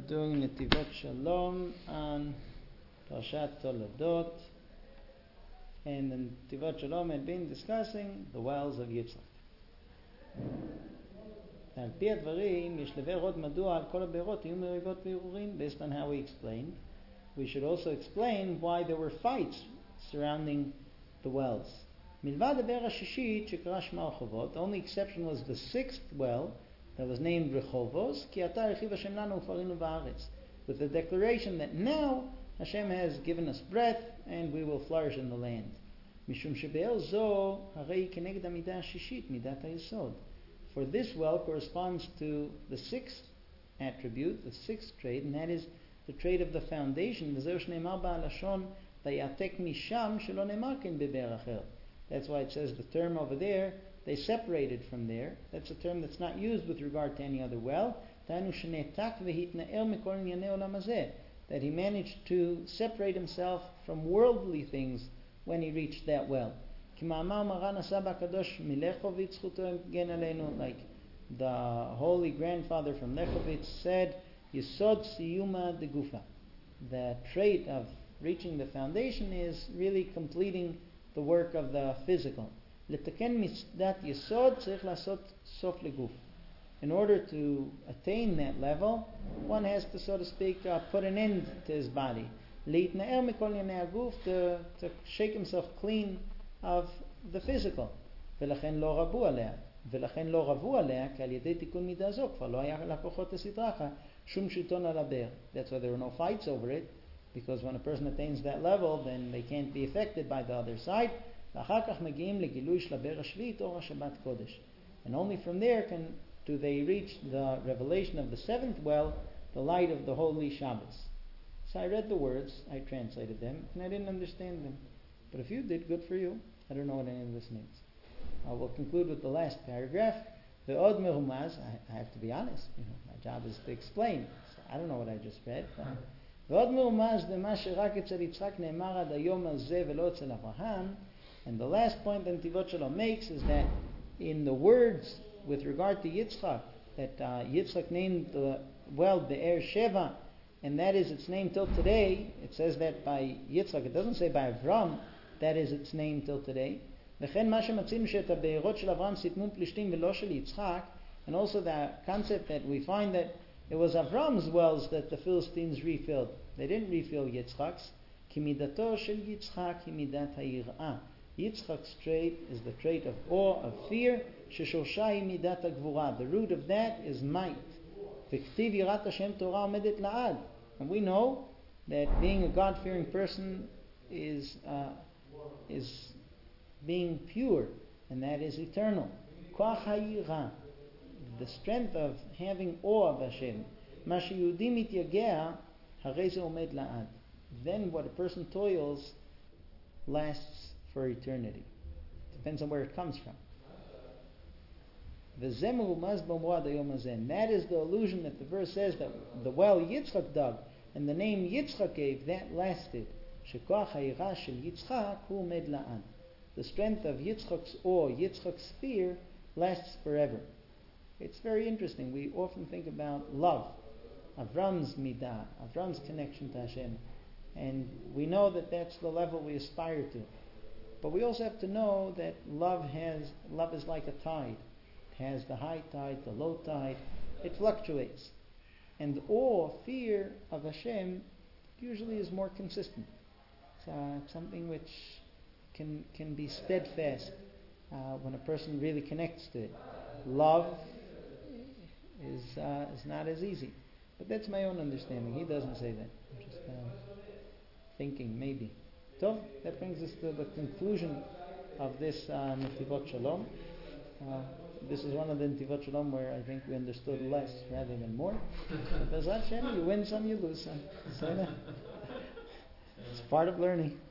doing Netivot Shalom on Parashat Toledot, and in Netivot Shalom had been discussing the wells of Yitzchak. על פי הדברים יש לבארות מדוע על כל הבארות יהיו מריבות וערעורים. Based on how we explained, we should also explain why there were fights surrounding the wells. מלבד הבאר השישית שקרא שמה רחובות, the only exception was the sixth well that was named Rehovos, כי עתה הרחיב השם לנו ופרינו בארץ, with the declaration that now Hashem has given us breath and we will flourish in the land. משום שבאר זו הרי כנגד המידה השישית, מידת היסוד. For this well corresponds to the sixth attribute, the sixth trait, and that is the trait of the foundation. וזהו שנאמר בלשון ויעתק משם שלא נאמר כן בבאר אחר. That's why it says the term over there, they separated from there. That's a term that's not used with regard to any other well. That he managed to separate himself from worldly things when he reached that well. Like the holy grandfather from Lechovitz said, Yesod Siyuma de Gufa. The trait of reaching the foundation is really completing the work of the physical. In order to attain that level, one has to, so to speak, put an end to his body. To shake himself clean of the physical. ולכן לא רבו עליה, כי על ידי תיקון מידה זו כבר לא היה לכוחות הסדרחה שום שלטון על הבאר. That's why there were no fights over it, because when a person attains that level, then they can't be affected by the other side. ואחר כך מגיעים לגילוי של הבאר השביעית אור השבת קודש. And only from there do they reach the revelation of the seventh well, the light of the holy Shabbos. So I read the words, I translated them, and I didn't understand them. But if you did, good for you. I don't know what any of this means. I will conclude with the last paragraph. The Od Merumaz, I have to be honest, my job is to explain. So I don't know what I just read. ועוד מרומז במה שרק אצל יצחק נאמר עד היום הזה ולא אצל אברהם. And the last point that Netivot Shalom makes is that in the words with regard to Yitzchak, that Yitzchak named the well Be'er Sheva, and that is its name till today. It says that by Yitzchak, it doesn't say by Avram, that is its name till today. וכן מה שמצינו שאת הבארות של אברהם סיתנו פלישתים ולא של יצחק, and also the concept that we find that it was Avram's wells that the Philistines refilled. They didn't refill Yitzchak's. כי מידתו של יצחק היא מידת היראה. Yitzchak's trait is the trait of awe, of fear. ששורשה היא מידת הגבורה. The root of that is might. וכתיב יראת השם תורה עומדת לעד. And we know that being a God-fearing person is being pure, and that is eternal. כוח היראה, the strength of having awe of Hashem. מה שיהודי מתייגע, הרי זה עומד לעד. Then what a person toils lasts for eternity. Depends on where it comes from. וזה מרומז באומרו עד היום הזה. And that is the allusion that the verse says that the well Yitzchak dug and the name Yitzchak gave, that lasted. שכוח היראה של יצחק הוא עומד לעד. The strength of Yitzchak's awe, Yitzchak's fear, lasts forever. It's very interesting. We often think about love, Avram's midah, Avram's connection to Hashem. And we know that that's the level we aspire to. But we also have to know that love is like a tide. It has the high tide, the low tide. It fluctuates. And awe, fear of Hashem usually is more consistent. It's something which can be steadfast when a person really connects to it. Love is not as easy. But that's my own understanding. He doesn't say that. I'm just thinking, maybe. So, that brings us to the conclusion of this Netivot Shalom. This is one of the Netivot Shalom where I think we understood less rather than more. But Bezrat Hashem, you win some, you lose some. So, it's part of learning.